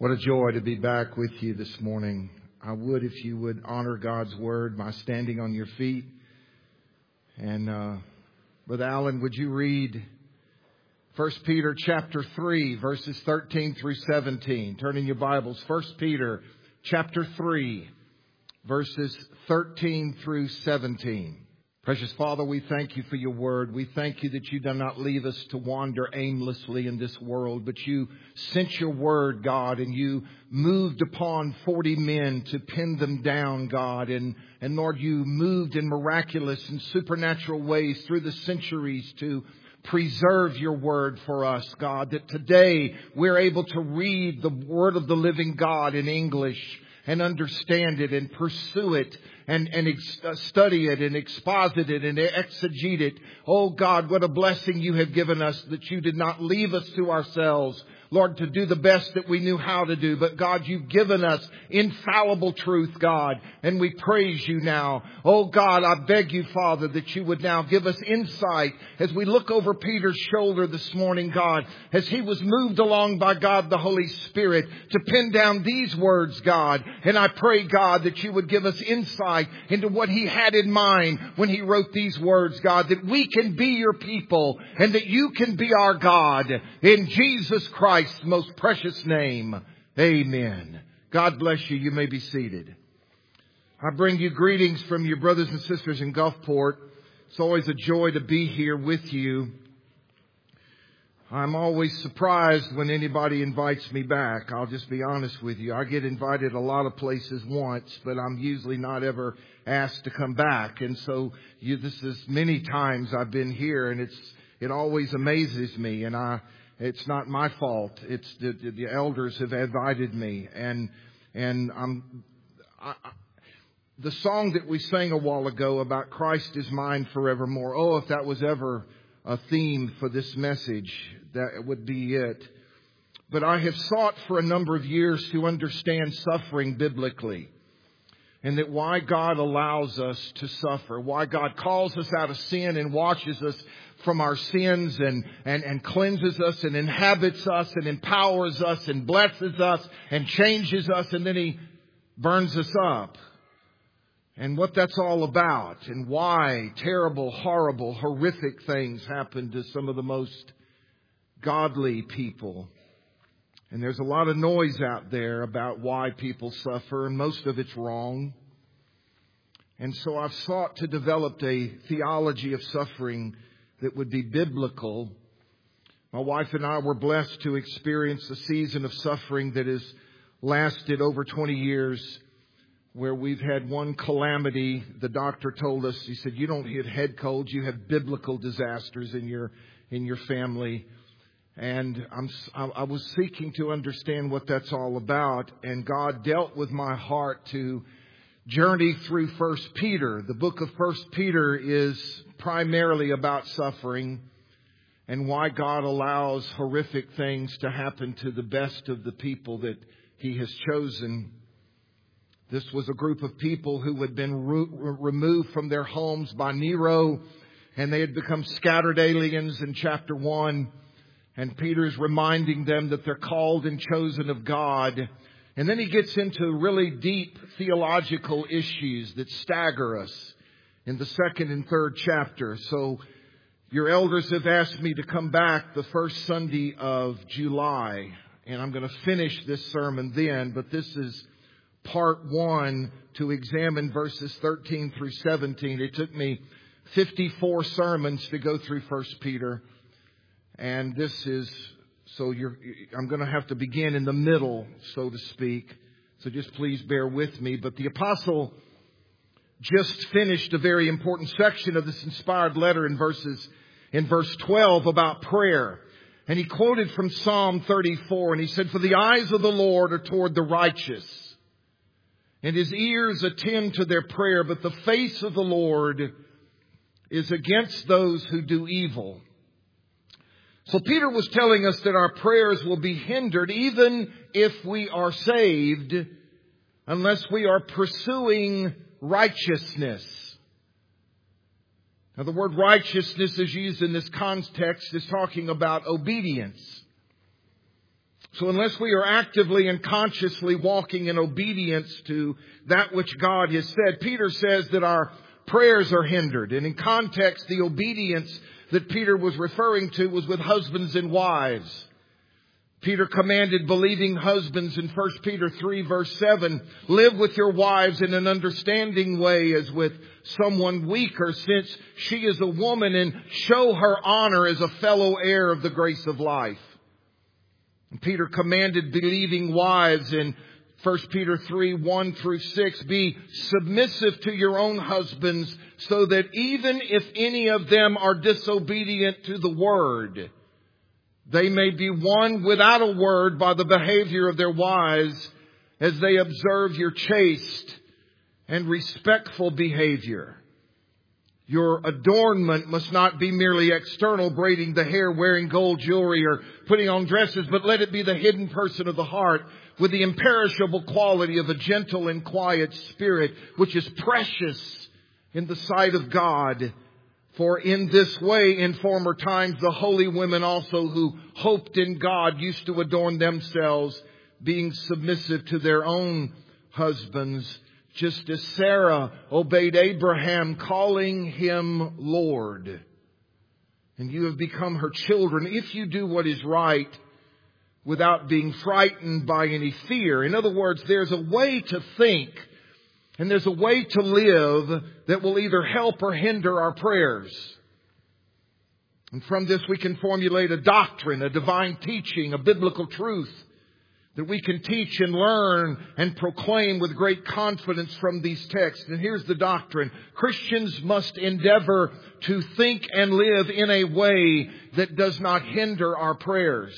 What a joy to be back with you this morning. I would if you would honor God's Word by standing on your feet. And Brother Allen, would you read 1 Peter chapter 3, verses 13 through 17. Turn in your Bibles. 1 Peter chapter 3, verses 13 through 17. Precious Father, we thank you for your word. We thank you that you do not leave us to wander aimlessly in this world, but you sent your word, God, and you moved upon 40 men to pin them down, God. And Lord, you moved in miraculous and supernatural ways through the centuries to preserve your word for us, God, that today we're able to read the word of the living God in English and understand it and pursue it and study it and exposit it and exegete it. Oh God, what a blessing you have given us that you did not leave us to ourselves, Lord, to do the best that we knew how to do. But God, you've given us infallible truth, God, and we praise you now. Oh God, I beg you, Father, that you would now give us insight as we look over Peter's shoulder this morning, God, as he was moved along by God the Holy Spirit to pin down these words, God. And I pray, God, that you would give us insight into what he had in mind when he wrote these words, God, that we can be your people and that you can be our God. In Jesus Christ's most precious name, amen. God bless you. You may be seated. I bring you greetings from your brothers and sisters in Gulfport. It's always a joy to be here with you. I'm always surprised when anybody invites me back. I'll just be honest with you. I get invited a lot of places once, but I'm usually not ever asked to come back. And so this is many times I've been here, and it always amazes me. And it's not my fault. It's the elders have invited me, and the song that we sang a while ago about Christ is mine forevermore. Oh, if that was ever a theme for this message, that would be it. But I have sought for a number of years to understand suffering biblically, and that why God allows us to suffer, why God calls us out of sin and washes us from our sins and cleanses us and inhabits us and empowers us and blesses us and changes us, and then he burns us up. And what that's all about, and why terrible, horrible, horrific things happen to some of the most godly people. And there's a lot of noise out there about why people suffer, and most of it's wrong. And so I've sought to develop a theology of suffering that would be biblical. My wife and I were blessed to experience a season of suffering that has lasted over 20 years, where we've had one calamity. The doctor told us, he said, you don't hit head colds, you have biblical disasters in your family. And I was seeking to understand what that's all about, and God dealt with my heart to journey through 1 Peter. The book of 1 Peter is primarily about suffering and why God allows horrific things to happen to the best of the people that he has chosen. This was a group of people who had been removed from their homes by Nero, and they had become scattered aliens in chapter 1. And Peter's reminding them that they're called and chosen of God. And then he gets into really deep theological issues that stagger us in the second and third chapter. So your elders have asked me to come back the first Sunday of July, and I'm going to finish this sermon then, but this is part 1 to examine verses 13 through 17. It took me 54 sermons to go through 1 Peter. And this is, I'm going to have to begin in the middle, so to speak. So just please bear with me. But the apostle just finished a very important section of this inspired letter in verse 12 about prayer. And he quoted from Psalm 34, and he said, for the eyes of the Lord are toward the righteous, and his ears attend to their prayer, but the face of the Lord is against those who do evil. So Peter was telling us that our prayers will be hindered even if we are saved, unless we are pursuing righteousness. Now, the word righteousness is used in this context is talking about obedience. So unless we are actively and consciously walking in obedience to that which God has said, Peter says that our prayers are hindered. And in context, the obedience that Peter was referring to was with husbands and wives. Peter commanded believing husbands in 1 Peter 3 verse 7, live with your wives in an understanding way as with someone weaker, since she is a woman, and show her honor as a fellow heir of the grace of life. And Peter commanded believing wives in 1 Peter 3, 1 through 6, be submissive to your own husbands, so that even if any of them are disobedient to the word, they may be won without a word by the behavior of their wives, as they observe your chaste and respectful behavior. Your adornment must not be merely external, braiding the hair, wearing gold jewelry, or putting on dresses, but let it be the hidden person of the heart, with the imperishable quality of a gentle and quiet spirit, which is precious in the sight of God. For in this way, in former times, the holy women also who hoped in God used to adorn themselves, being submissive to their own husbands, just as Sarah obeyed Abraham, calling him Lord. And you have become her children if you do what is right without being frightened by any fear. In other words, there's a way to think and there's a way to live that will either help or hinder our prayers. And from this we can formulate a doctrine, a divine teaching, a biblical truth that we can teach and learn and proclaim with great confidence from these texts. And here's the doctrine. Christians must endeavor to think and live in a way that does not hinder our prayers.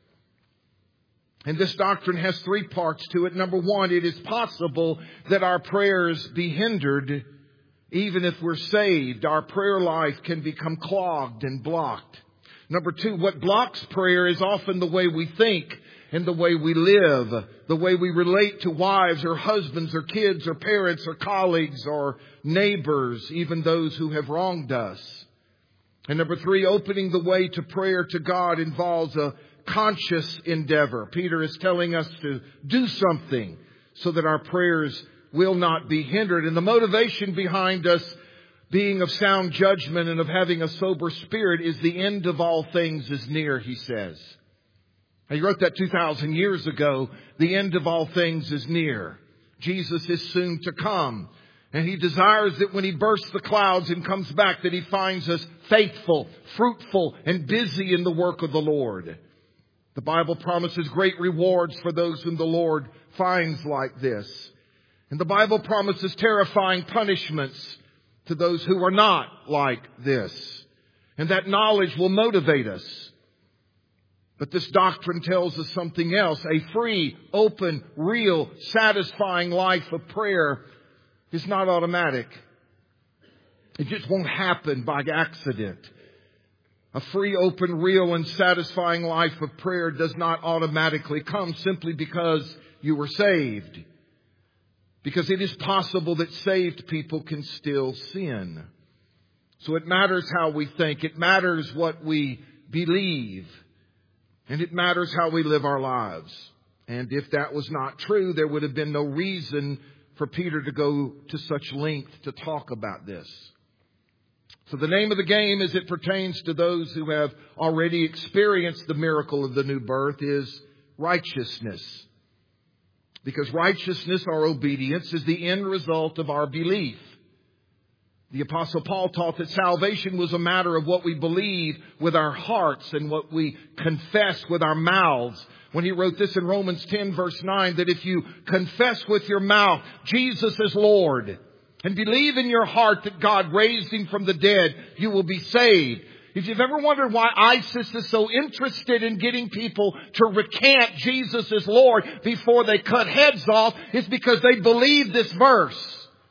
And this doctrine has three parts to it. Number one, it is possible that our prayers be hindered even if we're saved. Our prayer life can become clogged and blocked. Number two, what blocks prayer is often the way we think and the way we live, the way we relate to wives or husbands or kids or parents or colleagues or neighbors, even those who have wronged us. And number three, opening the way to prayer to God involves a conscious endeavor. Peter is telling us to do something so that our prayers will not be hindered. And the motivation behind us being of sound judgment and of having a sober spirit is the end of all things is near, he says. He wrote that 2,000 years ago. The end of all things is near. Jesus is soon to come. And he desires that when he bursts the clouds and comes back, that he finds us faithful, fruitful, and busy in the work of the Lord. The Bible promises great rewards for those whom the Lord finds like this. And the Bible promises terrifying punishments to those who are not like this. And that knowledge will motivate us. But this doctrine tells us something else. A free, open, real, satisfying life of prayer is not automatic. It just won't happen by accident. A free, open, real, and satisfying life of prayer does not automatically come simply because you were saved. Because it is possible that saved people can still sin. So it matters how we think. It matters what we believe. And it matters how we live our lives. And if that was not true, there would have been no reason for Peter to go to such length to talk about this. So the name of the game as it pertains to those who have already experienced the miracle of the new birth is righteousness. Because righteousness, our obedience, is the end result of our belief. The Apostle Paul taught that salvation was a matter of what we believe with our hearts and what we confess with our mouths. When he wrote this in Romans 10 verse 9, that if you confess with your mouth Jesus is Lord and believe in your heart that God raised him from the dead, you will be saved. If you've ever wondered why ISIS is so interested in getting people to recant Jesus as Lord before they cut heads off, it's because they believe this verse.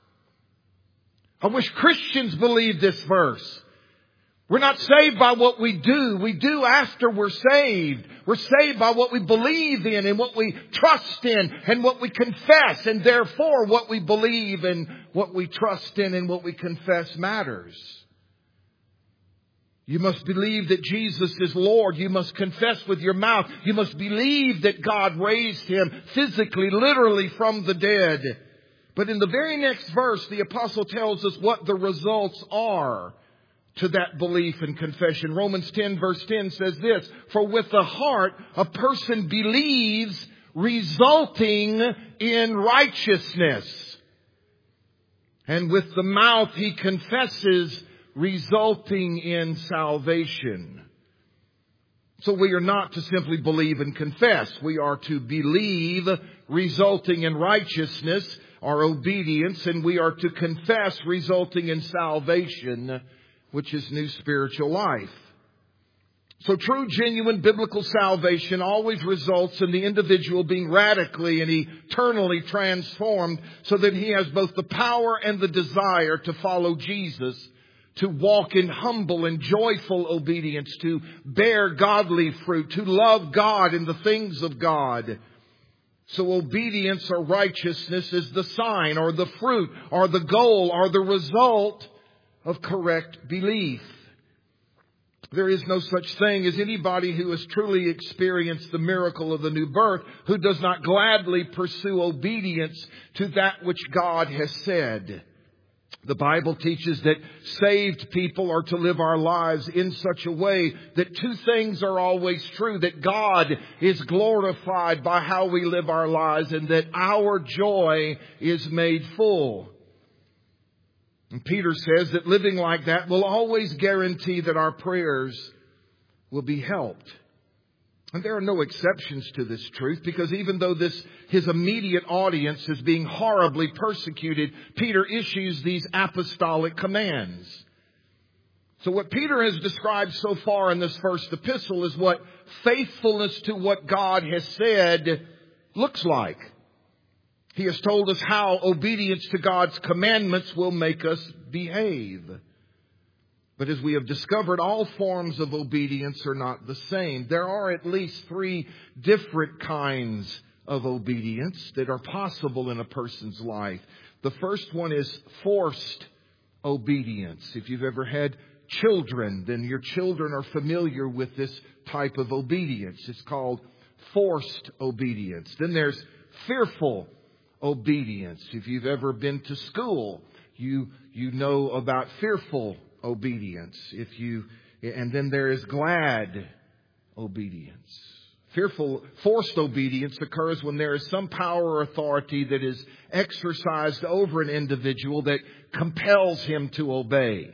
I wish Christians believe this verse. We're not saved by what we do. We do after we're saved. We're saved by what we believe in and what we trust in and what we confess. And therefore, what we believe and what we trust in and what we confess matters. You must believe that Jesus is Lord. You must confess with your mouth. You must believe that God raised Him physically, literally from the dead. But in the very next verse, the apostle tells us what the results are to that belief and confession. Romans 10 verse 10 says this, "For with the heart a person believes, resulting in righteousness. And with the mouth he confesses, resulting in salvation." So we are not to simply believe and confess. We are to believe, resulting in righteousness, our obedience, and we are to confess, resulting in salvation, which is new spiritual life. So true, genuine biblical salvation always results in the individual being radically and eternally transformed so that he has both the power and the desire to follow Jesus, to walk in humble and joyful obedience, to bear godly fruit, to love God and the things of God. So obedience or righteousness is the sign or the fruit or the goal or the result of correct belief. There is no such thing as anybody who has truly experienced the miracle of the new birth who does not gladly pursue obedience to that which God has said. The Bible teaches that saved people are to live our lives in such a way that two things are always true, that God is glorified by how we live our lives and that our joy is made full. And Peter says that living like that will always guarantee that our prayers will be helped. And there are no exceptions to this truth, because even though his immediate audience is being horribly persecuted, Peter issues these apostolic commands. So what Peter has described so far in this first epistle is what faithfulness to what God has said looks like. He has told us how obedience to God's commandments will make us behave. But as we have discovered, all forms of obedience are not the same. There are at least 3 different kinds of obedience that are possible in a person's life. The first one is forced obedience. If you've ever had children, then your children are familiar with this type of obedience. It's called forced obedience. Then there's fearful obedience. If you've ever been to school, you know about fearful obedience. And then there is glad obedience. Forced obedience occurs when there is some power or authority that is exercised over an individual that compels him to obey.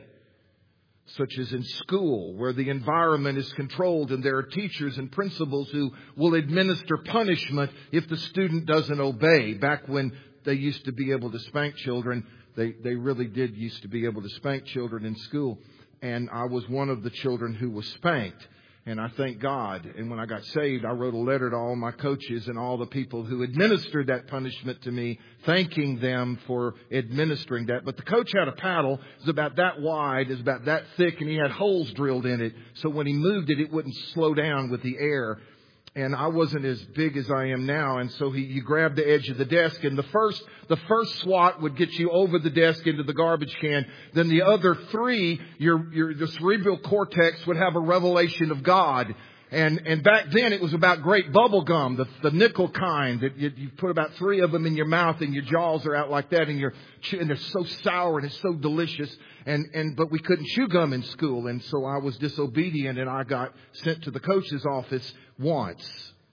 Such as in school, where the environment is controlled and there are teachers and principals who will administer punishment if the student doesn't obey. Back when they used to be able to spank children, they really did used to be able to spank children in school. And I was one of the children who was spanked. And I thank God. And when I got saved, I wrote a letter to all my coaches and all the people who administered that punishment to me, thanking them for administering that. But the coach had a paddle. It was about that wide, it was about that thick, and he had holes drilled in it. So when he moved it, it wouldn't slow down with the air. And I wasn't as big as I am now. And so you grabbed the edge of the desk, and the first swat would get you over the desk into the garbage can. Then the other 3, the cerebral cortex would have a revelation of God. And back then it was about grape bubble gum, the nickel kind that you put about 3 of them in your mouth and your jaws are out like that and they're so sour and it's so delicious. But we couldn't chew gum in school. And so I was disobedient and I got sent to the coach's office once.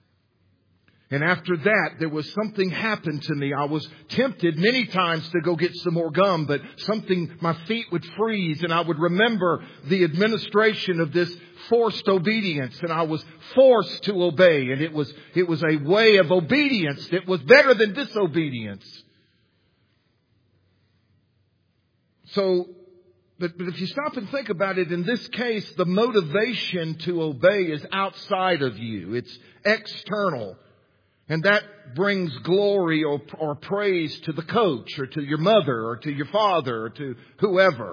And after that, there was something happened to me. I was tempted many times to go get some more gum, but my feet would freeze and I would remember the administration of this forced obedience, and I was forced to obey. And it was a way of obedience that was better than disobedience. So, but if you stop and think about it, in this case, the motivation to obey is outside of you. It's external. And that brings glory or praise to the coach or to your mother or to your father or to whoever.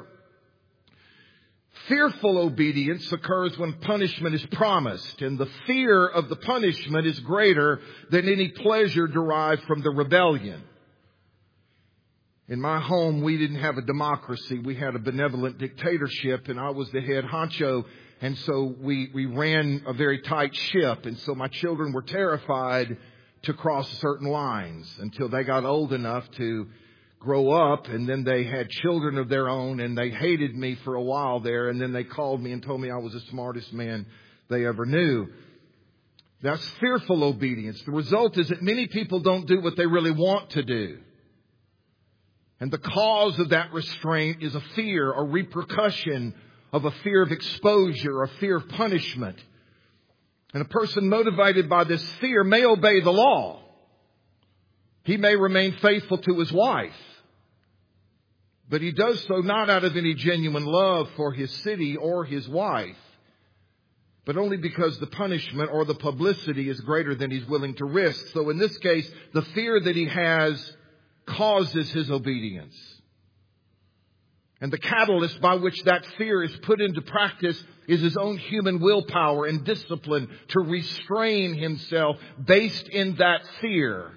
Fearful obedience occurs when punishment is promised, and the fear of the punishment is greater than any pleasure derived from the rebellion. In my home, we didn't have a democracy. We had a benevolent dictatorship, and I was the head honcho. And so we ran a very tight ship. And so my children were terrified to cross certain lines until they got old enough to grow up. And then they had children of their own, and they hated me for a while there. And then they called me and told me I was the smartest man they ever knew. That's fearful obedience. The result is that many people don't do what they really want to do. And the cause of that restraint is a fear, a repercussion of a fear of exposure, a fear of punishment. And a person motivated by this fear may obey the law. He may remain faithful to his wife. But he does so not out of any genuine love for his city or his wife, but only because the punishment or the publicity is greater than he's willing to risk. So in this case, the fear that he has causes his obedience. And the catalyst by which that fear is put into practice is his own human willpower and discipline to restrain himself based in that fear.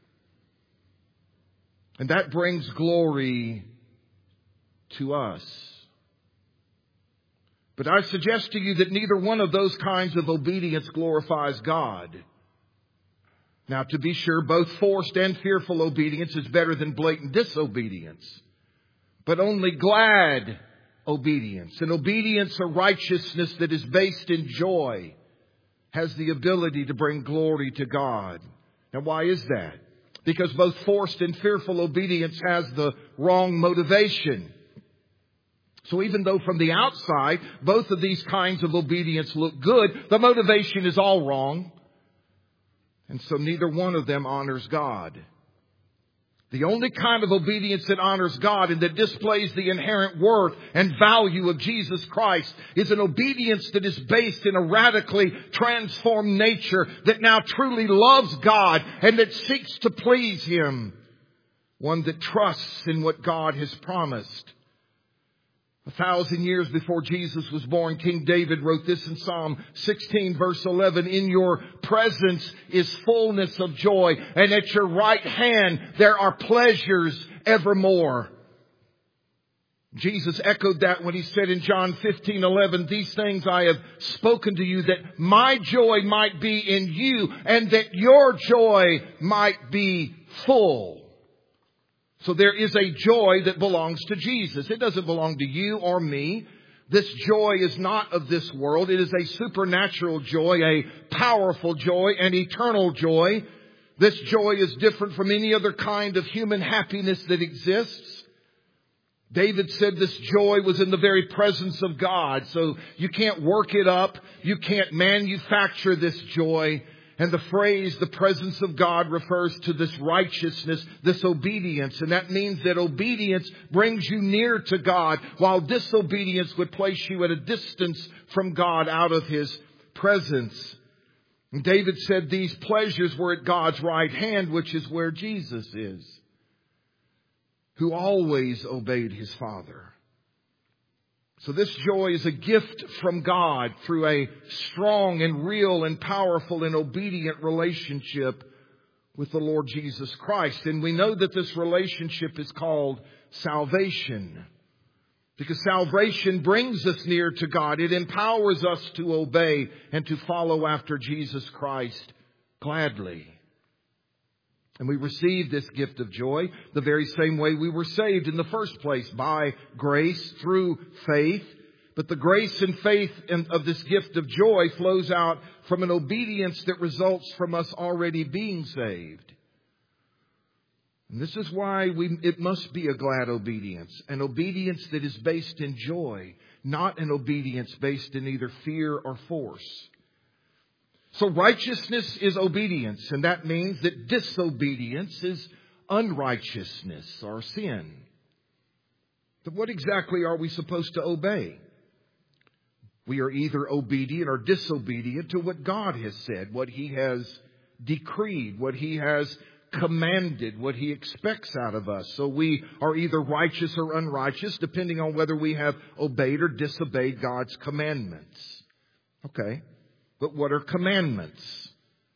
And that brings glory to us. But I suggest to you that neither one of those kinds of obedience glorifies God. Now, to be sure, both forced and fearful obedience is better than blatant disobedience. But only glad obedience, an obedience or righteousness that is based in joy, has the ability to bring glory to God. Now, why is that? Because both forced and fearful obedience has the wrong motivation. So even though from the outside, both of these kinds of obedience look good, the motivation is all wrong. And so neither one of them honors God. The only kind of obedience that honors God and that displays the inherent worth and value of Jesus Christ is an obedience that is based in a radically transformed nature that now truly loves God and that seeks to please Him. One that trusts in what God has promised. 1,000 years before Jesus was born, King David wrote this in Psalm 16, verse 11, "In your presence is fullness of joy, and at your right hand there are pleasures evermore." Jesus echoed that when He said in John 15:11, "These things I have spoken to you, that my joy might be in you, and that your joy might be full." So there is a joy that belongs to Jesus. It doesn't belong to you or me. This joy is not of this world. It is a supernatural joy, a powerful joy, an eternal joy. This joy is different from any other kind of human happiness that exists. David said this joy was in the very presence of God. So you can't work it up. You can't manufacture this joy. And the phrase, the presence of God, refers to this righteousness, this obedience. And that means that obedience brings you near to God, while disobedience would place you at a distance from God, out of His presence. And David said these pleasures were at God's right hand, which is where Jesus is, who always obeyed His Father. So this joy is a gift from God through a strong and real and powerful and obedient relationship with the Lord Jesus Christ. And we know that this relationship is called salvation, because salvation brings us near to God. It empowers us to obey and to follow after Jesus Christ gladly. And we receive this gift of joy the very same way we were saved in the first place, by grace through faith. But the grace and faith of this gift of joy flows out from an obedience that results from us already being saved. And this is why it must be a glad obedience, an obedience that is based in joy, not an obedience based in either fear or force. So righteousness is obedience, and that means that disobedience is unrighteousness or sin. But what exactly are we supposed to obey? We are either obedient or disobedient to what God has said, what He has decreed, what He has commanded, what He expects out of us. So we are either righteous or unrighteous, depending on whether we have obeyed or disobeyed God's commandments. Okay. But what are commandments?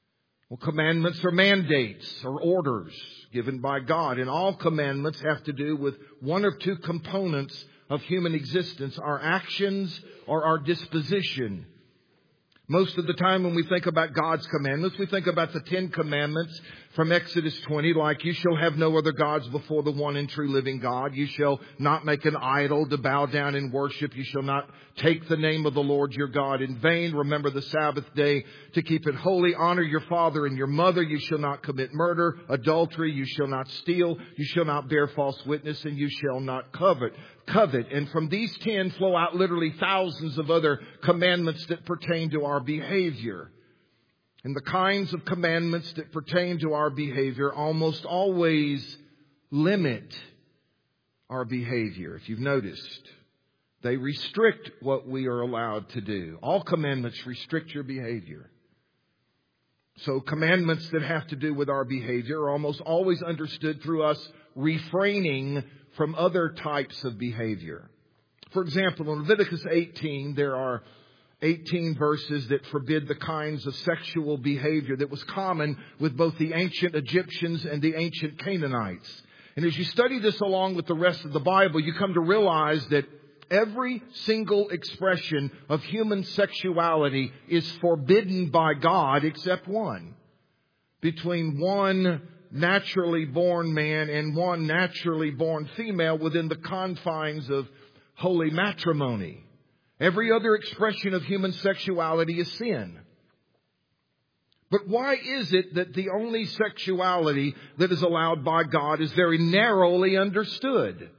Well, commandments are mandates or orders given by God. And all commandments have to do with one of two components of human existence, our actions or our disposition. Most of the time when we think about God's commandments, we think about the 10 Commandments from Exodus 20, like, you shall have no other gods before the one and true living God. You shall not make an idol to bow down and worship. You shall not take the name of the Lord your God in vain. Remember the Sabbath day to keep it holy. Honor your father and your mother. You shall not commit murder, adultery. You shall not steal. You shall not bear false witness, and you shall not covet. And from these 10 flow out literally thousands of other commandments that pertain to our behavior. And the kinds of commandments that pertain to our behavior almost always limit our behavior. If you've noticed, they restrict what we are allowed to do. All commandments restrict your behavior. So commandments that have to do with our behavior are almost always understood through us refraining from other types of behavior. For example, in Leviticus 18, there are 18 verses that forbid the kinds of sexual behavior that was common with both the ancient Egyptians and the ancient Canaanites. And as you study this along with the rest of the Bible, you come to realize that every single expression of human sexuality is forbidden by God except one. Between one naturally born man and one naturally born female within the confines of holy matrimony. Every other expression of human sexuality is sin. But why is it that the only sexuality that is allowed by God is very narrowly understood?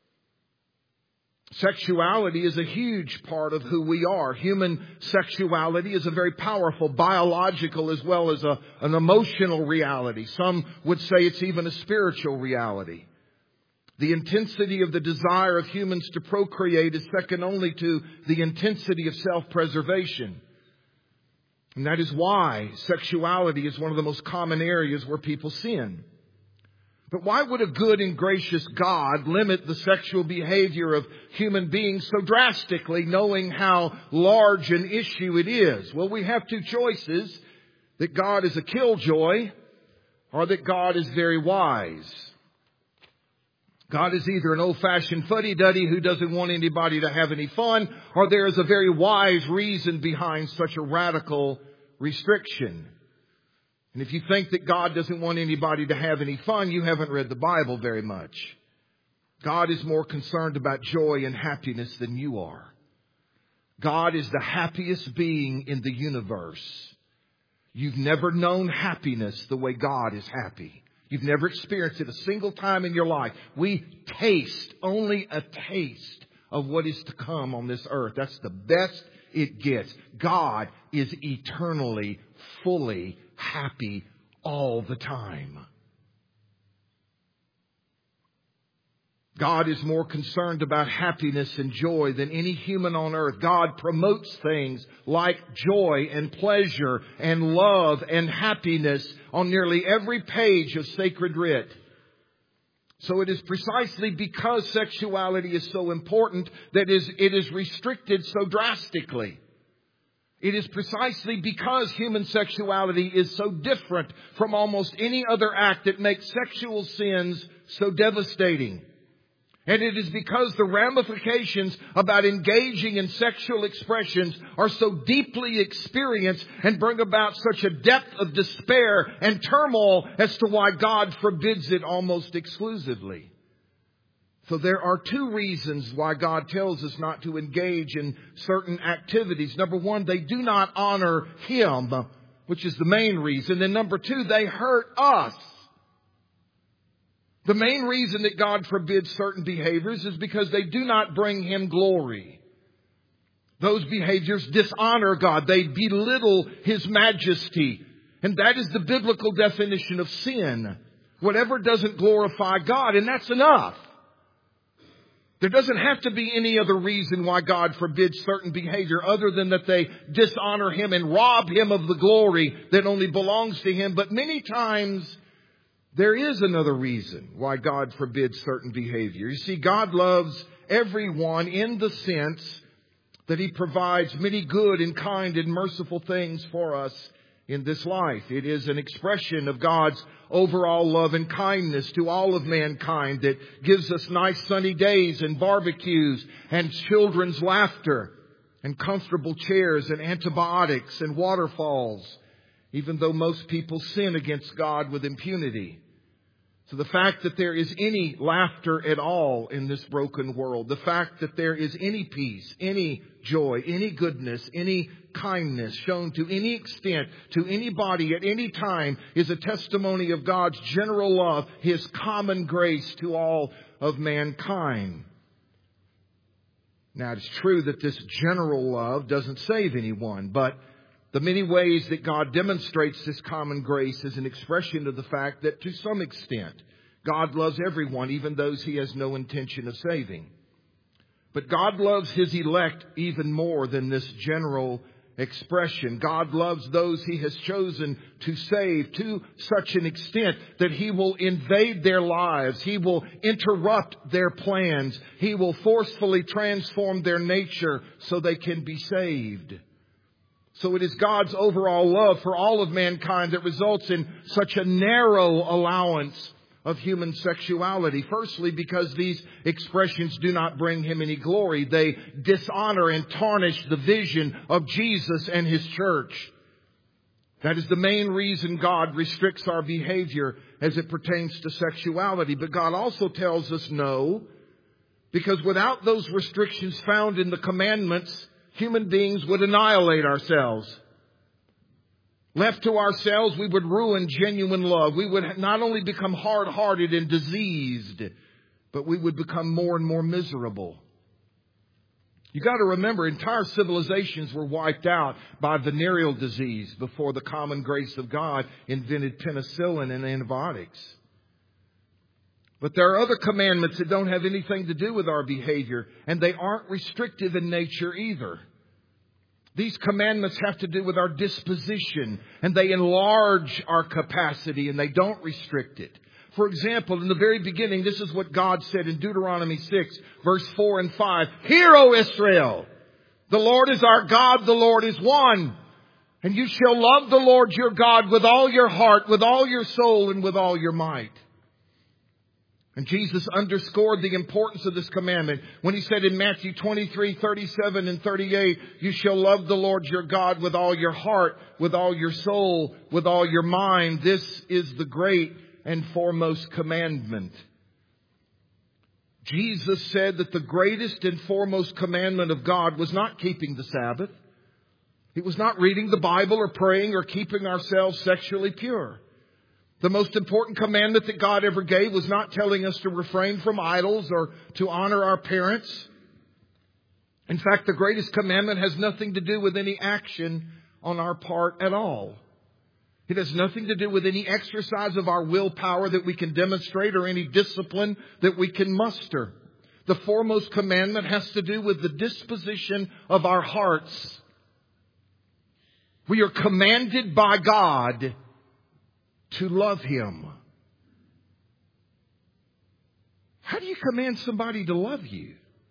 Sexuality is a huge part of who we are. Human sexuality is a very powerful biological as well as an emotional reality. Some would say it's even a spiritual reality. The intensity of the desire of humans to procreate is second only to the intensity of self-preservation. And that is why sexuality is one of the most common areas where people sin. But why would a good and gracious God limit the sexual behavior of human beings so drastically, knowing how large an issue it is? Well, we have two choices: that God is a killjoy or that God is very wise. God is either an old-fashioned fuddy-duddy who doesn't want anybody to have any fun, or there is a very wise reason behind such a radical restriction. And if you think that God doesn't want anybody to have any fun, you haven't read the Bible very much. God is more concerned about joy and happiness than you are. God is the happiest being in the universe. You've never known happiness the way God is happy. You've never experienced it a single time in your life. We taste only a taste of what is to come on this earth. That's the best it gets. God is eternally, fully happy all the time. God is more concerned about happiness and joy than any human on earth. God promotes things like joy and pleasure and love and happiness on nearly every page of sacred writ. So it is precisely because sexuality is so important that it is restricted so drastically. It is precisely because human sexuality is so different from almost any other act that makes sexual sins so devastating. And it is because the ramifications about engaging in sexual expressions are so deeply experienced and bring about such a depth of despair and turmoil as to why God forbids it almost exclusively. So there are two reasons why God tells us not to engage in certain activities. Number one, they do not honor Him, which is the main reason. And number two, they hurt us. The main reason that God forbids certain behaviors is because they do not bring Him glory. Those behaviors dishonor God. They belittle His majesty. And that is the biblical definition of sin. Whatever doesn't glorify God, and that's enough. There doesn't have to be any other reason why God forbids certain behavior other than that they dishonor Him and rob Him of the glory that only belongs to Him. But many times there is another reason why God forbids certain behavior. You see, God loves everyone in the sense that He provides many good and kind and merciful things for us in this life. It is an expression of God's overall love and kindness to all of mankind that gives us nice sunny days and barbecues and children's laughter and comfortable chairs and antibiotics and waterfalls, even though most people sin against God with impunity. So the fact that there is any laughter at all in this broken world, the fact that there is any peace, any joy, any goodness, any kindness shown to any extent, to anybody at any time, is a testimony of God's general love, His common grace to all of mankind. Now, it's true that this general love doesn't save anyone, but the many ways that God demonstrates this common grace is an expression of the fact that to some extent, God loves everyone, even those He has no intention of saving. But God loves His elect even more than this general expression. God loves those He has chosen to save to such an extent that He will invade their lives. He will interrupt their plans. He will forcefully transform their nature so they can be saved. So it is God's overall love for all of mankind that results in such a narrow allowance of human sexuality. Firstly, because these expressions do not bring Him any glory. They dishonor and tarnish the vision of Jesus and His church. That is the main reason God restricts our behavior as it pertains to sexuality. But God also tells us no, because without those restrictions found in the commandments, human beings would annihilate ourselves. Left to ourselves, we would ruin genuine love. We would not only become hard-hearted and diseased, but we would become more and more miserable. You got to remember, entire civilizations were wiped out by venereal disease before the common grace of God invented penicillin and antibiotics. But there are other commandments that don't have anything to do with our behavior, and they aren't restrictive in nature either. These commandments have to do with our disposition, and they enlarge our capacity, and they don't restrict it. For example, in the very beginning, this is what God said in Deuteronomy 6, verse 4 and 5. Hear, O Israel, the Lord is our God, the Lord is one. And you shall love the Lord your God with all your heart, with all your soul, and with all your might. And Jesus underscored the importance of this commandment when He said in Matthew 23, 37 and 38, you shall love the Lord your God with all your heart, with all your soul, with all your mind. This is the great and foremost commandment. Jesus said that the greatest and foremost commandment of God was not keeping the Sabbath. It was not reading the Bible or praying or keeping ourselves sexually pure. The most important commandment that God ever gave was not telling us to refrain from idols or to honor our parents. In fact, the greatest commandment has nothing to do with any action on our part at all. It has nothing to do with any exercise of our willpower that we can demonstrate or any discipline that we can muster. The foremost commandment has to do with the disposition of our hearts. We are commanded by God to love Him. How do you command somebody to love you?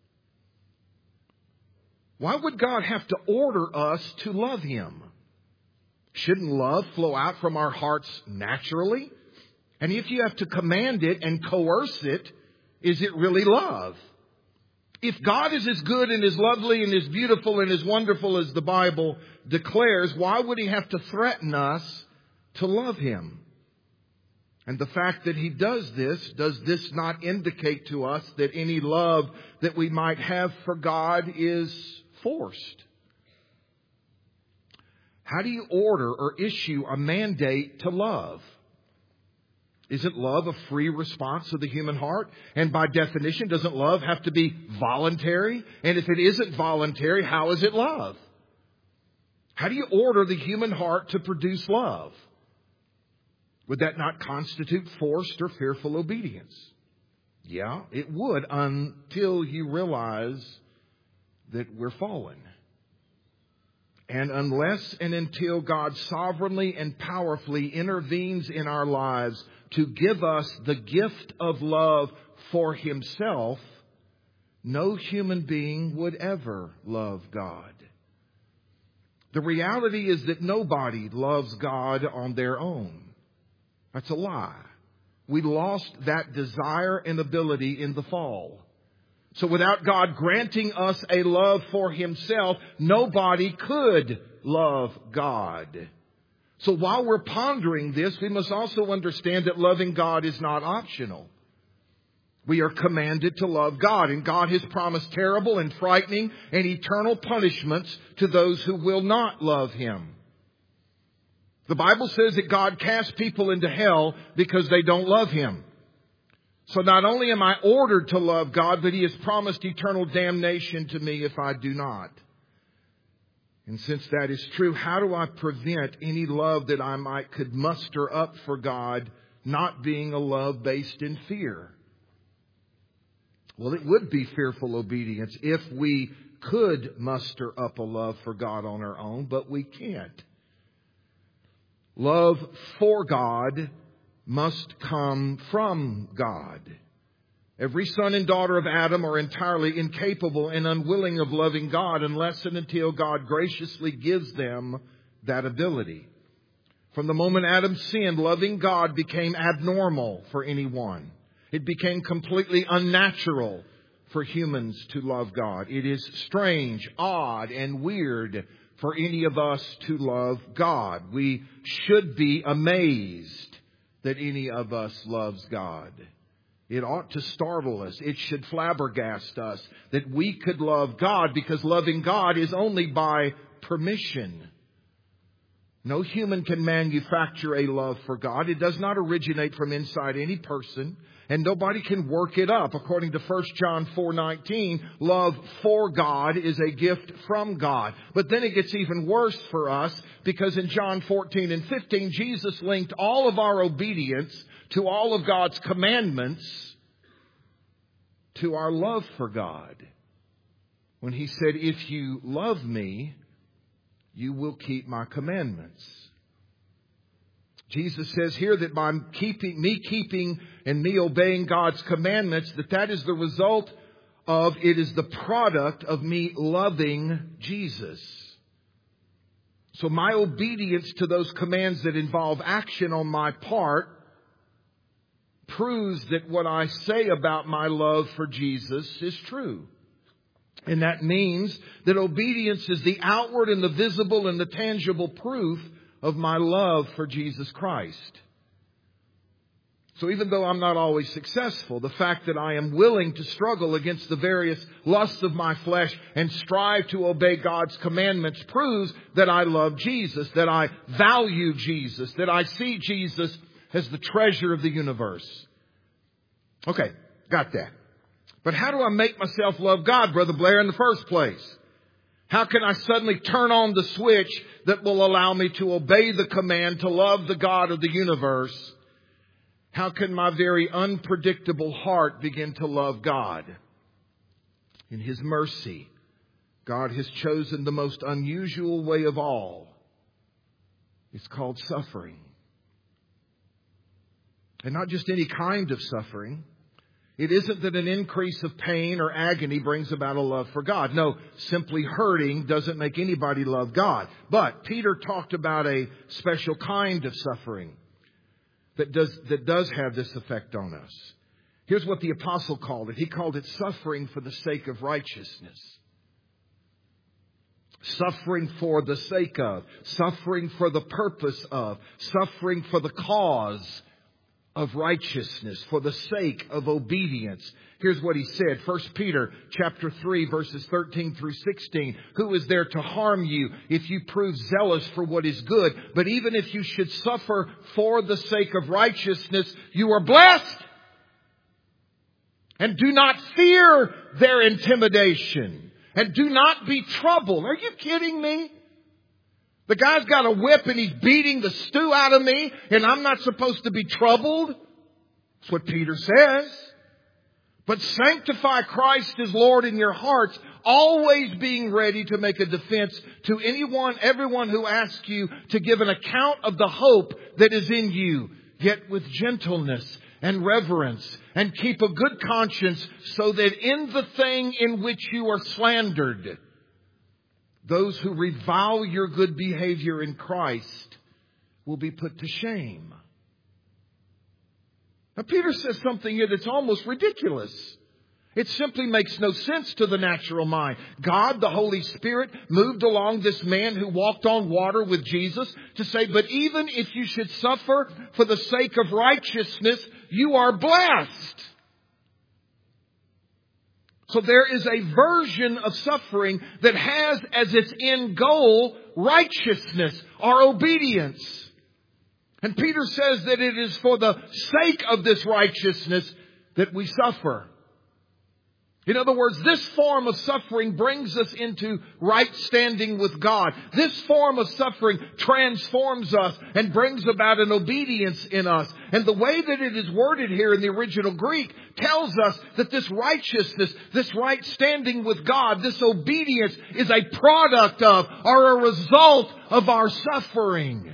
Why would God have to order us to love Him? Shouldn't love flow out from our hearts naturally? And if you have to command it and coerce it, is it really love? If God is as good and as lovely and as beautiful and as wonderful as the Bible declares, why would He have to threaten us to love Him? And the fact that He does this not indicate to us that any love that we might have for God is forced? How do you order or issue a mandate to love? Isn't love a free response of the human heart? And by definition, doesn't love have to be voluntary? And if it isn't voluntary, how is it love? How do you order the human heart to produce love? Would that not constitute forced or fearful obedience? Yeah, it would, until you realize that we're fallen. And unless and until God sovereignly and powerfully intervenes in our lives to give us the gift of love for Himself, no human being would ever love God. The reality is that nobody loves God on their own. That's a lie. We lost that desire and ability in the fall. So without God granting us a love for Himself, nobody could love God. So while we're pondering this, we must also understand that loving God is not optional. We are commanded to love God, and God has promised terrible and frightening and eternal punishments to those who will not love Him. The Bible says that God casts people into hell because they don't love Him. So not only am I ordered to love God, but He has promised eternal damnation to me if I do not. And since that is true, how do I prevent any love that I could muster up for God not being a love based in fear? Well, it would be fearful obedience if we could muster up a love for God on our own, but we can't. Love for God must come from God. Every son and daughter of Adam are entirely incapable and unwilling of loving God unless and until God graciously gives them that ability. From the moment Adam sinned, loving God became abnormal for anyone. It became completely unnatural for humans to love God. It is strange, odd, and weird for any of us to love God. We should be amazed that any of us loves God. It ought to startle us. It should flabbergast us that we could love God, because loving God is only by permission. No human can manufacture a love for God. It does not originate from inside any person, and nobody can work it up. According to 1 John 4:19, love for God is a gift from God. But then it gets even worse for us, because in John 14 and 15, Jesus linked all of our obedience to all of God's commandments to our love for God. When He said, if you love me, you will keep my commandments. Jesus says here that by keeping and me obeying God's commandments, that is the result of, it is the product of me loving Jesus. So my obedience to those commands that involve action on my part proves that what I say about my love for Jesus is true. And that means that obedience is the outward and the visible and the tangible proof of my love for Jesus Christ. So even though I'm not always successful, the fact that I am willing to struggle against the various lusts of my flesh and strive to obey God's commandments proves that I love Jesus, that I value Jesus, that I see Jesus as the treasure of the universe. Okay, got that. But how do I make myself love God, Brother Blair, in the first place? How can I suddenly turn on the switch that will allow me to obey the command to love the God of the universe? How can my very unpredictable heart begin to love God? In His mercy, God has chosen the most unusual way of all. It's called suffering. And not just any kind of suffering. It isn't that an increase of pain or agony brings about a love for God. No, simply hurting doesn't make anybody love God. But Peter talked about a special kind of suffering that does have this effect on us. Here's what the apostle called it. He called it suffering for the sake of righteousness. Suffering for the sake of, suffering for the purpose of, suffering for the cause of righteousness, for the sake of obedience. Here's what he said. 1 Peter chapter 3, verses 13 through 16. Who is there to harm you if you prove zealous for what is good? But even if you should suffer for the sake of righteousness, you are blessed. And do not fear their intimidation. And do not be troubled. Are you kidding me? The guy's got a whip and he's beating the stew out of me, and I'm not supposed to be troubled? That's what Peter says. But sanctify Christ as Lord in your hearts, always being ready to make a defense to everyone who asks you to give an account of the hope that is in you, yet with gentleness and reverence, and keep a good conscience, so that in the thing in which you are slandered, those who revile your good behavior in Christ will be put to shame. Now, Peter says something here that's almost ridiculous. It simply makes no sense to the natural mind. God, the Holy Spirit, moved along this man who walked on water with Jesus to say, but even if you should suffer for the sake of righteousness, you are blessed. So there is a version of suffering that has as its end goal righteousness, our obedience. And Peter says that it is for the sake of this righteousness that we suffer. In other words, this form of suffering brings us into right standing with God. This form of suffering transforms us and brings about an obedience in us. And the way that it is worded here in the original Greek tells us that this righteousness, this right standing with God, this obedience is a product of or a result of our suffering.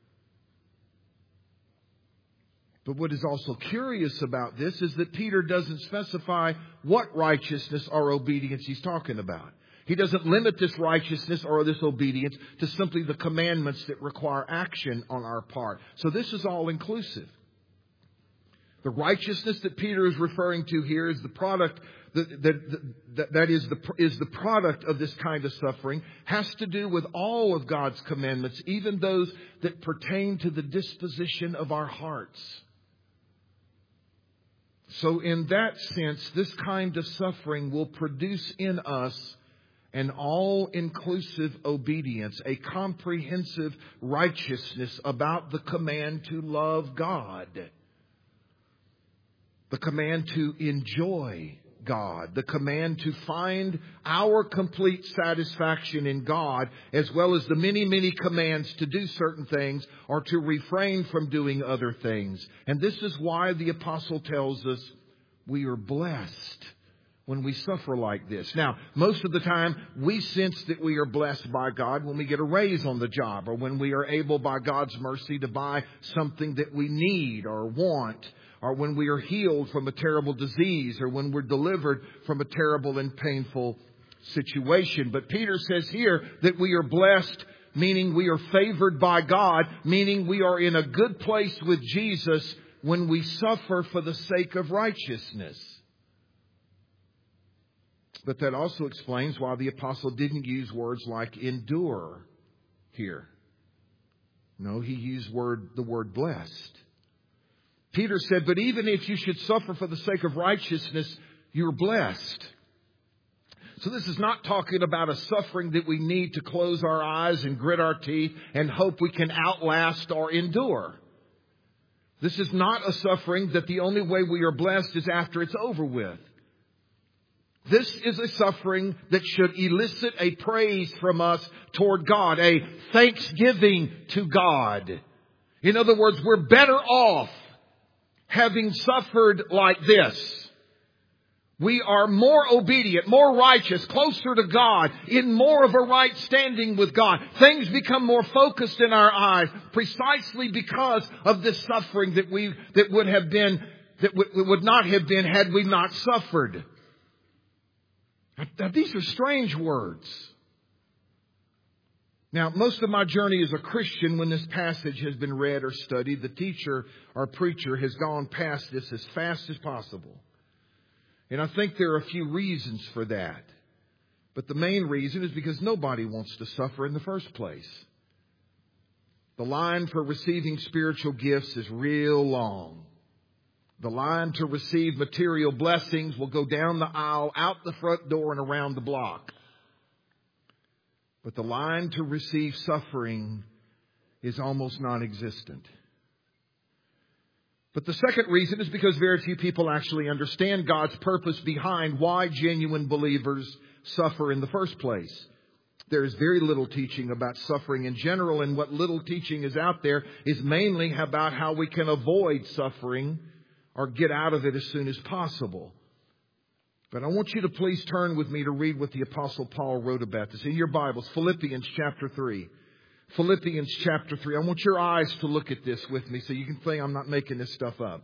But what is also curious about this is that Peter doesn't specify what righteousness or obedience he's talking about. He doesn't limit this righteousness or this obedience to simply the commandments that require action on our part. So this is all inclusive. The righteousness that Peter is referring to here is the product that is the product of this kind of suffering, has to do with all of God's commandments, even those that pertain to the disposition of our hearts. So in that sense, this kind of suffering will produce in us an all-inclusive obedience, a comprehensive righteousness about the command to love God, the command to enjoy God, the command to find our complete satisfaction in God, as well as the many, many commands to do certain things or to refrain from doing other things. And this is why the apostle tells us we are blessed when we suffer like this. Now, most of the time, we sense that we are blessed by God when we get a raise on the job, or when we are able by God's mercy to buy something that we need or want, or when we are healed from a terrible disease, or when we're delivered from a terrible and painful situation. But Peter says here that we are blessed, meaning we are favored by God, meaning we are in a good place with Jesus when we suffer for the sake of righteousness. But that also explains why the apostle didn't use words like endure here. No, he used the word blessed. Peter said, but even if you should suffer for the sake of righteousness, you're blessed. So this is not talking about a suffering that we need to close our eyes and grit our teeth and hope we can outlast or endure. This is not a suffering that the only way we are blessed is after it's over with. This is a suffering that should elicit a praise from us toward God, a thanksgiving to God. In other words, we're better off having suffered like this. We are more obedient, more righteous, closer to God, in more of a right standing with God. Things become more focused in our eyes precisely because of this suffering that would not have been had we not suffered. Now, these are strange words. Now, most of my journey as a Christian, when this passage has been read or studied, the teacher or preacher has gone past this as fast as possible. And I think there are a few reasons for that. But the main reason is because nobody wants to suffer in the first place. The line for receiving spiritual gifts is real long. The line to receive material blessings will go down the aisle, out the front door, and around the block. But the line to receive suffering is almost non-existent. But the second reason is because very few people actually understand God's purpose behind why genuine believers suffer in the first place. There is very little teaching about suffering in general, and what little teaching is out there is mainly about how we can avoid suffering or get out of it as soon as possible. But I want you to please turn with me to read what the Apostle Paul wrote about this. In your Bibles, Philippians chapter 3. Philippians chapter 3. I want your eyes to look at this with me so you can think I'm not making this stuff up.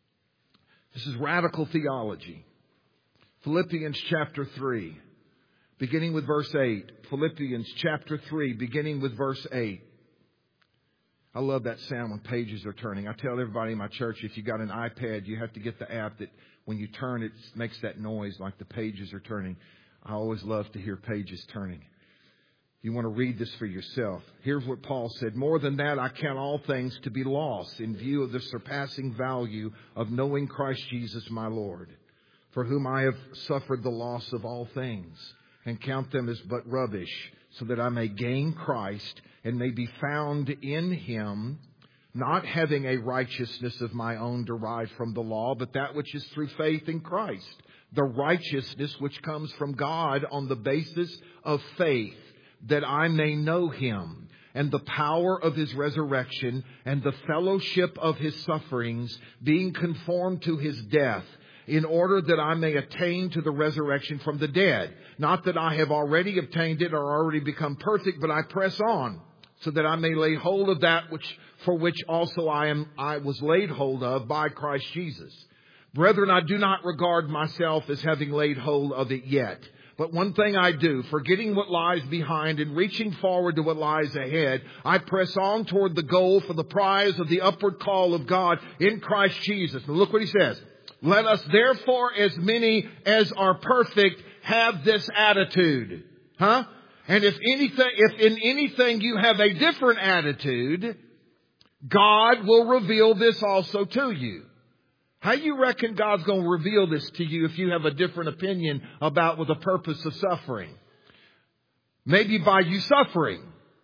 This is radical theology. Philippians chapter 3. beginning with verse 8. Philippians chapter 3, beginning with verse 8. I love that sound when pages are turning. I tell everybody in my church, if you got an iPad, you have to get the app that when you turn, it makes that noise like the pages are turning. I always love to hear pages turning. You want to read this for yourself. Here's what Paul said. More than that, I count all things to be lost in view of the surpassing value of knowing Christ Jesus my Lord, for whom I have suffered the loss of all things, and count them as but rubbish, so that I may gain Christ and may be found in Him, not having a righteousness of my own derived from the law, but that which is through faith in Christ, the righteousness which comes from God on the basis of faith, that I may know Him and the power of His resurrection and the fellowship of His sufferings, being conformed to His death, in order that I may attain to the resurrection from the dead. Not that I have already obtained it or already become perfect, but I press on, so that I may lay hold of that for which also I was laid hold of by Christ Jesus. Brethren, I do not regard myself as having laid hold of it yet. But one thing I do, forgetting what lies behind and reaching forward to what lies ahead, I press on toward the goal for the prize of the upward call of God in Christ Jesus. Now look what he says. Let us therefore, as many as are perfect, have this attitude. And if in anything you have a different attitude, God will reveal this also to you. How you reckon God's going to reveal this to you if you have a different opinion about the purpose of suffering? Maybe by you suffering.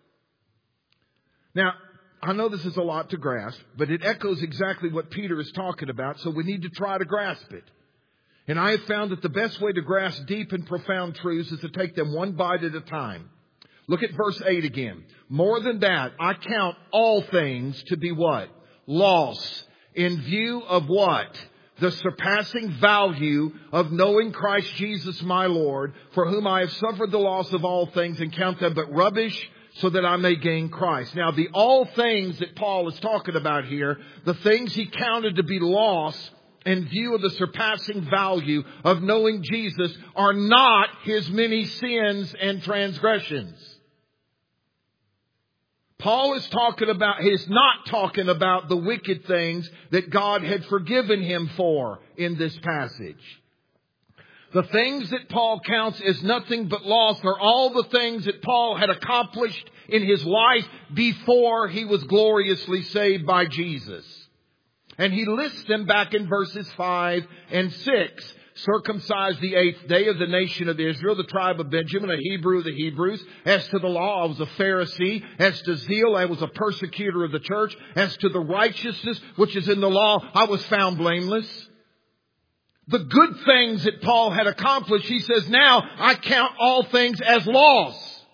Now, I know this is a lot to grasp, but it echoes exactly what Peter is talking about, so we need to try to grasp it. And I have found that the best way to grasp deep and profound truths is to take them one bite at a time. Look at verse 8 again. More than that, I count all things to be what? Loss. In view of what? The surpassing value of knowing Christ Jesus my Lord, for whom I have suffered the loss of all things and count them but rubbish, so that I may gain Christ. Now, the all things that Paul is talking about here, the things he counted to be lost in view of the surpassing value of knowing Jesus, are not his many sins and transgressions. Paul is not talking about the wicked things that God had forgiven him for in this passage. The things that Paul counts as nothing but loss are all the things that Paul had accomplished in his life before he was gloriously saved by Jesus. And he lists them back in verses 5 and 6. Circumcised the 8th day of the nation of Israel, the tribe of Benjamin, a Hebrew of the Hebrews. As to the law, I was a Pharisee. As to zeal, I was a persecutor of the church. As to the righteousness which is in the law, I was found blameless. The good things that Paul had accomplished, he says, now I count all things as loss.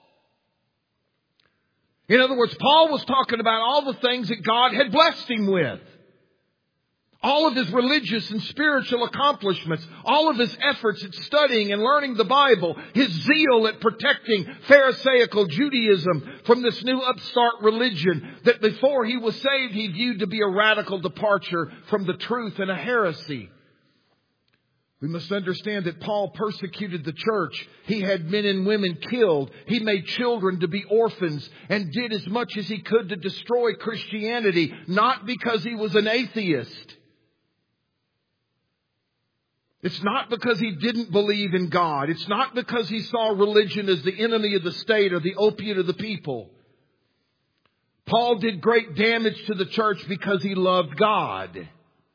In other words, Paul was talking about all the things that God had blessed him with. All of his religious and spiritual accomplishments, all of his efforts at studying and learning the Bible, his zeal at protecting Pharisaical Judaism from this new upstart religion that before he was saved he viewed to be a radical departure from the truth and a heresy. We must understand that Paul persecuted the church. He had men and women killed. He made children to be orphans and did as much as he could to destroy Christianity, not because he was an atheist. It's not because he didn't believe in God. It's not because he saw religion as the enemy of the state or the opiate of the people. Paul did great damage to the church because he loved God.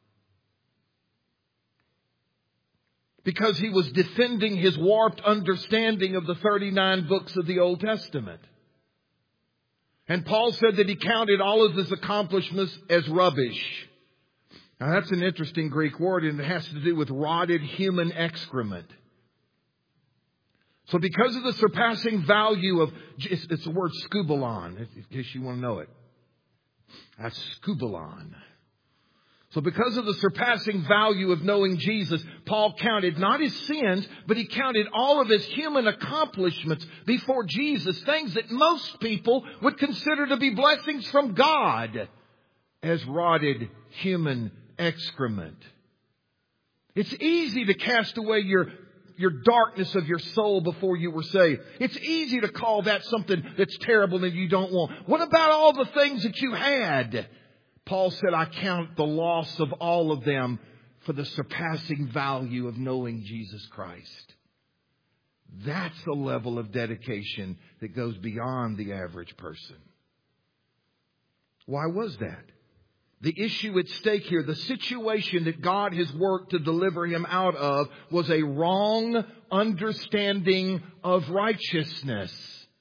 Because he was defending his warped understanding of the 39 books of the Old Testament. And Paul said that he counted all of his accomplishments as rubbish. Now that's an interesting Greek word, and it has to do with rotted human excrement. So because of the surpassing value of, it's the word skubalon, in case you want to know it. That's skubalon. So because of the surpassing value of knowing Jesus, Paul counted not his sins, but he counted all of his human accomplishments before Jesus, things that most people would consider to be blessings from God, as rotted human excrement. It's easy to cast away your darkness of your soul before you were saved. It's easy to call that something that's terrible and you don't want. What about all the things that you had? Paul said, I count the loss of all of them for the surpassing value of knowing Jesus Christ. That's a level of dedication that goes beyond the average person. Why was that? The issue at stake here, the situation that God has worked to deliver him out of, was a wrong understanding of righteousness.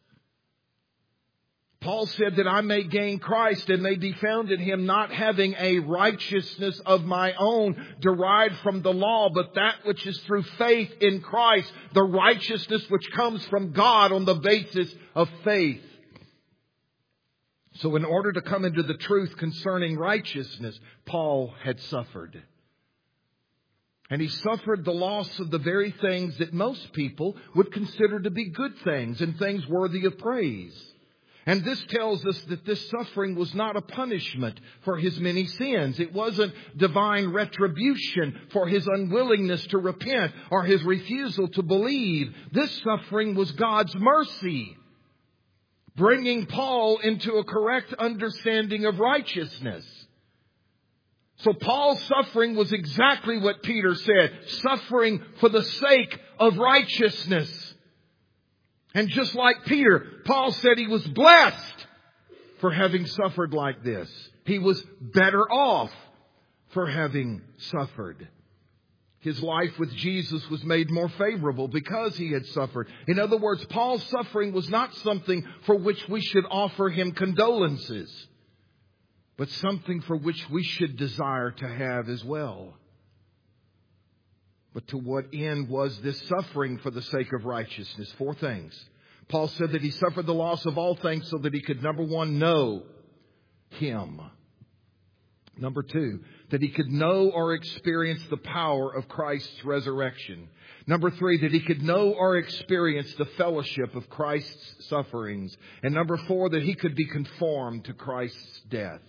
Paul said that I may gain Christ and may be found in him, not having a righteousness of my own derived from the law, but that which is through faith in Christ, the righteousness which comes from God on the basis of faith. So in order to come into the truth concerning righteousness, Paul had suffered. And he suffered the loss of the very things that most people would consider to be good things and things worthy of praise. And this tells us that this suffering was not a punishment for his many sins. It wasn't divine retribution for his unwillingness to repent or his refusal to believe. This suffering was God's mercy, bringing Paul into a correct understanding of righteousness. So Paul's suffering was exactly what Peter said, suffering for the sake of righteousness. And just like Peter, Paul said he was blessed for having suffered like this. He was better off for having suffered. His life with Jesus was made more favorable because he had suffered. In other words, Paul's suffering was not something for which we should offer him condolences, but something for which we should desire to have as well. But to what end was this suffering for the sake of righteousness? 4 things. Paul said that he suffered the loss of all things so that he could, number 1, know him. Number 2, that he could know or experience the power of Christ's resurrection. Number 3, that he could know or experience the fellowship of Christ's sufferings. And number 4, that he could be conformed to Christ's death.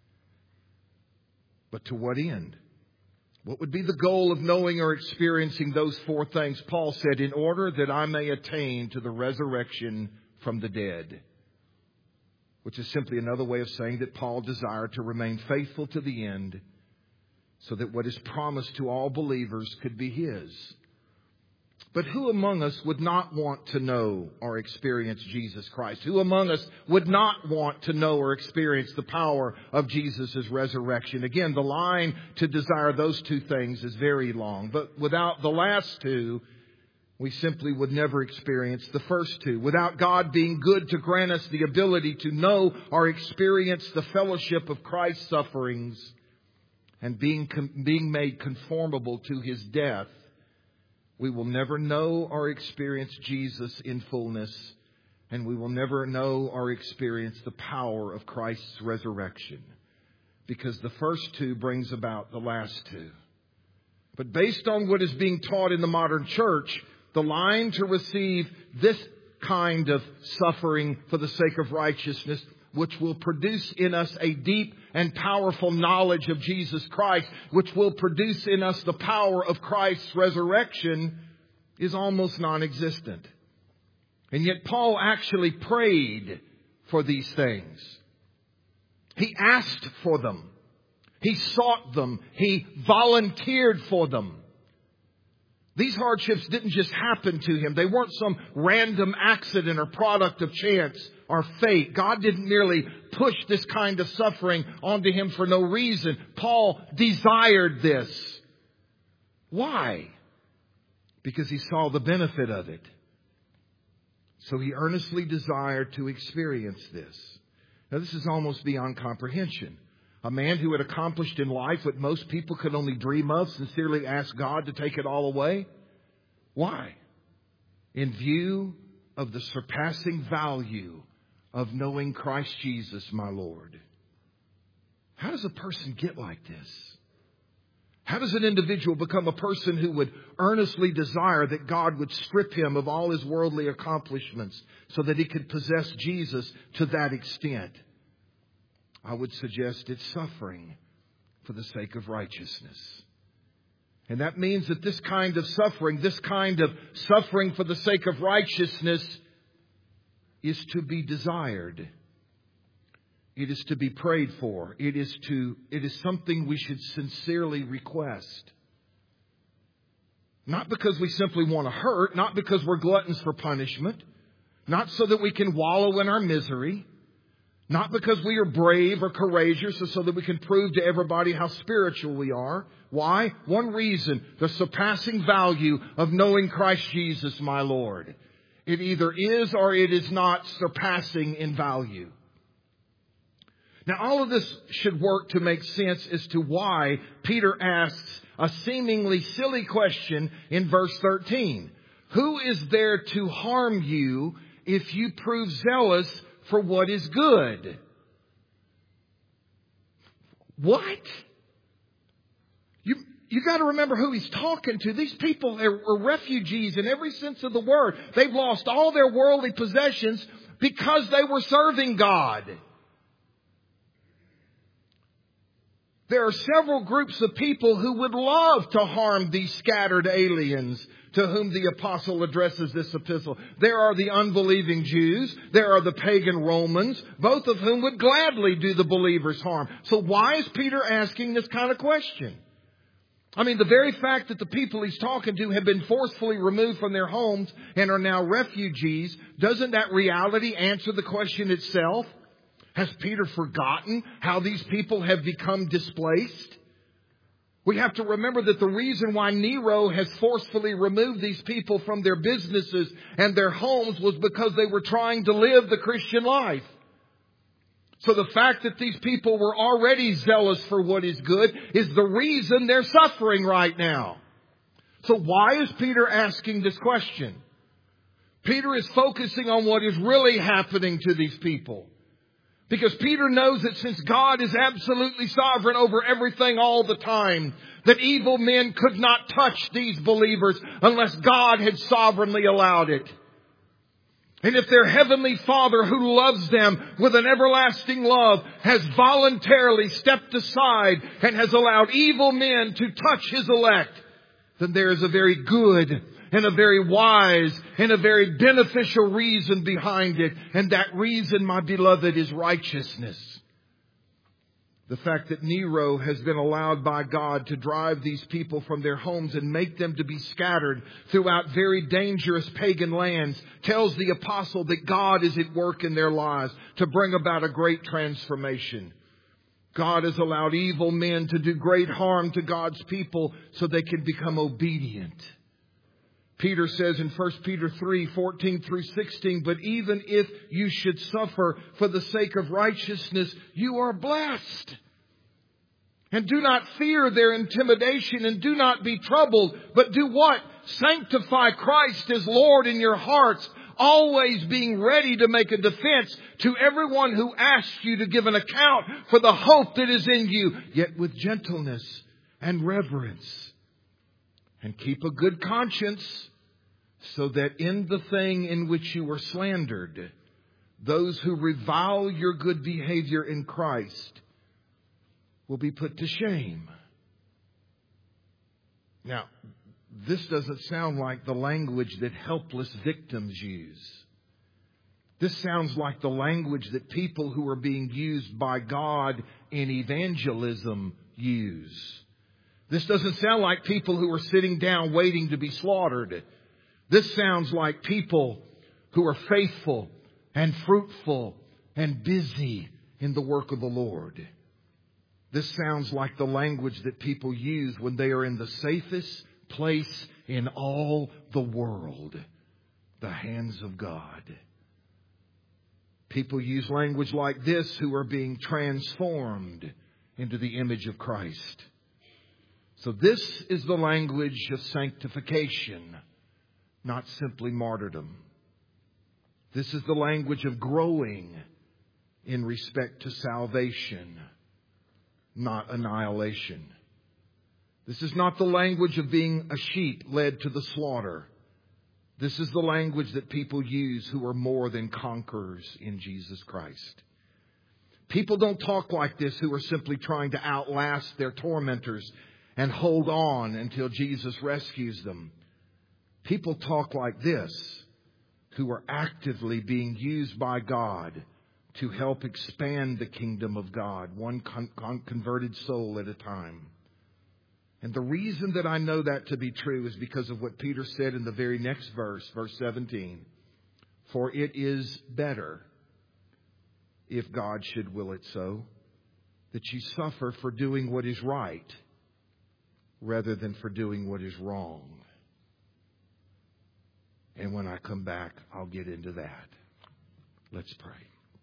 But to what end? What would be the goal of knowing or experiencing those 4 things? Paul said, in order that I may attain to the resurrection from the dead. Which is simply another way of saying that Paul desired to remain faithful to the end so that what is promised to all believers could be his. But who among us would not want to know or experience Jesus Christ? Who among us would not want to know or experience the power of Jesus' resurrection? Again, the line to desire those 2 things is very long. But without the last 2, we simply would never experience the first 2. Without God being good to grant us the ability to know or experience the fellowship of Christ's sufferings and being made conformable to his death, we will never know or experience Jesus in fullness, and we will never know or experience the power of Christ's resurrection, because the first 2 brings about the last 2. But based on what is being taught in the modern church, the line to receive this kind of suffering for the sake of righteousness, which will produce in us a deep and powerful knowledge of Jesus Christ, which will produce in us the power of Christ's resurrection, is almost non-existent. And yet Paul actually prayed for these things. He asked for them. He sought them. He volunteered for them. These hardships didn't just happen to him. They weren't some random accident or product of chance or fate. God didn't merely push this kind of suffering onto him for no reason. Paul desired this. Why? Because he saw the benefit of it. So he earnestly desired to experience this. Now, this is almost beyond comprehension. A man who had accomplished in life what most people could only dream of, sincerely asked God to take it all away. Why? In view of the surpassing value of knowing Christ Jesus, my Lord. How does a person get like this? How does an individual become a person who would earnestly desire that God would strip him of all his worldly accomplishments so that he could possess Jesus to that extent? I would suggest it's suffering for the sake of righteousness. And that means that this kind of suffering for the sake of righteousness, is to be desired. It is to be prayed for. It is something we should sincerely request. Not because we simply want to hurt, not because we're gluttons for punishment, not so that we can wallow in our misery, not because we are brave or courageous or so that we can prove to everybody how spiritual we are. Why? One reason, the surpassing value of knowing Christ Jesus, my Lord. It either is or it is not surpassing in value. Now, all of this should work to make sense as to why Peter asks a seemingly silly question in verse 13. Who is there to harm you if you prove zealous for what is good? What? You got to remember who he's talking to. These people are refugees in every sense of the word. They've lost all their worldly possessions because they were serving God. There are several groups of people who would love to harm these scattered aliens to whom the apostle addresses this epistle. There are the unbelieving Jews. There are the pagan Romans, both of whom would gladly do the believers harm. So why is Peter asking this kind of question? I mean, the very fact that the people he's talking to have been forcefully removed from their homes and are now refugees, doesn't that reality answer the question itself? Has Peter forgotten how these people have become displaced? We have to remember that the reason why Nero has forcefully removed these people from their businesses and their homes was because they were trying to live the Christian life. So the fact that these people were already zealous for what is good is the reason they're suffering right now. So why is Peter asking this question? Peter is focusing on what is really happening to these people. Because Peter knows that since God is absolutely sovereign over everything all the time, that evil men could not touch these believers unless God had sovereignly allowed it. And if their heavenly Father, who loves them with an everlasting love, has voluntarily stepped aside and has allowed evil men to touch His elect, then there is a very good and a very wise and a very beneficial reason behind it. And that reason, my beloved, is righteousness. The fact that Nero has been allowed by God to drive these people from their homes and make them to be scattered throughout very dangerous pagan lands tells the apostle that God is at work in their lives to bring about a great transformation. God has allowed evil men to do great harm to God's people so they can become obedient. Peter says in 1 Peter 3:14 through 16, but even if you should suffer for the sake of righteousness, you are blessed. And do not fear their intimidation and do not be troubled, but do what? Sanctify Christ as Lord in your hearts, always being ready to make a defense to everyone who asks you to give an account for the hope that is in you, yet with gentleness and reverence. And keep a good conscience, so that in the thing in which you were slandered, those who revile your good behavior in Christ will be put to shame. Now, this doesn't sound like the language that helpless victims use. This sounds like the language that people who are being used by God in evangelism use. This doesn't sound like people who are sitting down waiting to be slaughtered. This sounds like people who are faithful and fruitful and busy in the work of the Lord. This sounds like the language that people use when they are in the safest place in all the world, the hands of God. People use language like this who are being transformed into the image of Christ. So this is the language of sanctification, not simply martyrdom. This is the language of growing in respect to salvation, not annihilation. This is not the language of being a sheep led to the slaughter. This is the language that people use who are more than conquerors in Jesus Christ. People don't talk like this who are simply trying to outlast their tormentors and hold on until Jesus rescues them. People talk like this who are actively being used by God to help expand the kingdom of God, one converted soul at a time. And the reason that I know that to be true is because of what Peter said in the very next verse, verse 17. For it is better, if God should will it so, that you suffer for doing what is right rather than for doing what is wrong. And when I come back, I'll get into that. Let's pray.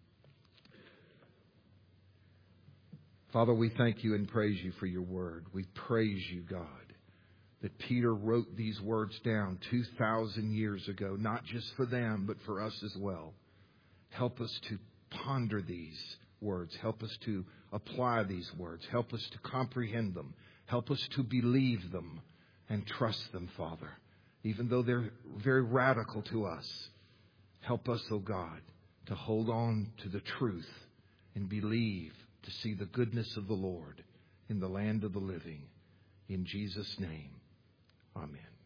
Father, we thank you and praise you for your word. We praise you, God, that Peter wrote these words down 2,000 years ago, not just for them, but for us as well. Help us to ponder these words. Help us to apply these words. Help us to comprehend them. Help us to believe them and trust them, Father, even though they're very radical to us. Help us, oh God, to hold on to the truth and believe, to see the goodness of the Lord in the land of the living. In Jesus' name, amen.